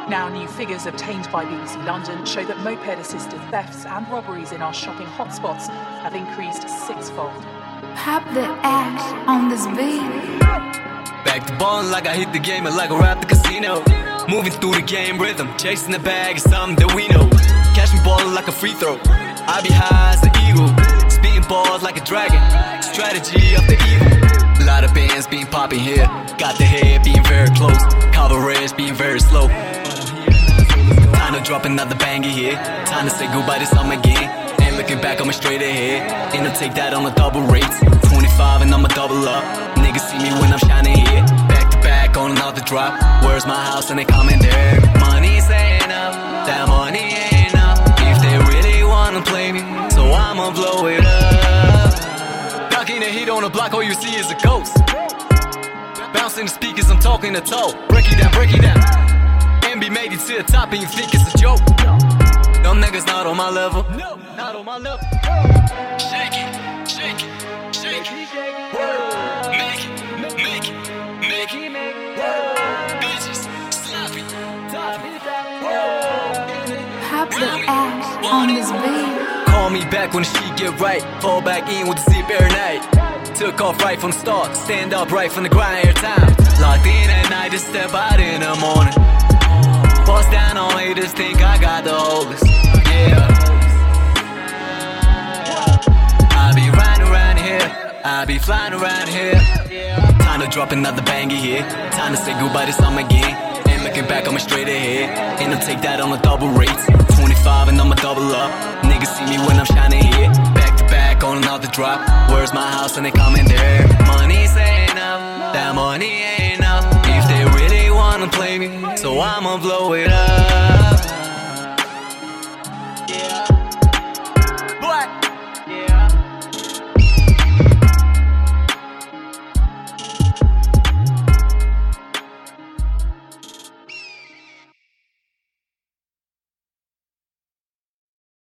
Now, new figures obtained by BBC London show that moped-assisted thefts and robberies in our shopping hotspots have increased sixfold. Pop the ash on this beat. Back to ballin' like I hit the game and like I rap the casino. Moving through the game rhythm, chasing the bag is something that we know. Catch me ballin' like a free throw, I be high as an eagle. Spitting balls like a dragon, strategy of the evil. A lot of bands being popping here, got the head being very close, cabarets being very slow. Time to drop another banger here, time to say goodbye to some again. Ain't looking back, I'm straight ahead, and I'll take that on the double rates. 25 and I'ma double up, niggas see me when I'm shining here. Back to back on another drop, where's my house and they coming there. Money's ain't up, that money ain't enough. If they really wanna play me, so I'ma blow it up. Ducking a hit on the block, all you see is a ghost. Bouncing the speakers, I'm talking to toe. Break it down, break it down. MB made it to the top and you think it's a joke. Them niggas not on my level, no, not on my level. Shake it, shake it, shake it. Make it, make it, make it. Bitches, sloppy, Pop the ash on this beat. call me back when the shit get right. Fall back in with the zip every night. Took off right from the start, stand up right from the grind every time. Locked in at night to step out in the morning. Bust down on haters, think I got the holders. Yeah. I be riding around here, I be flying around here. Time to drop another banger here, time to say goodbye to some again. Ain't looking back, I'm straight ahead, and I'll take that on the double rates. 25 and I'ma double up, niggas see me when I'm shining here. Back to back on another drop, where's my house and they coming there. Money's ain't up, that money ain't enough. If they really wanna play me, so I'ma blow it up.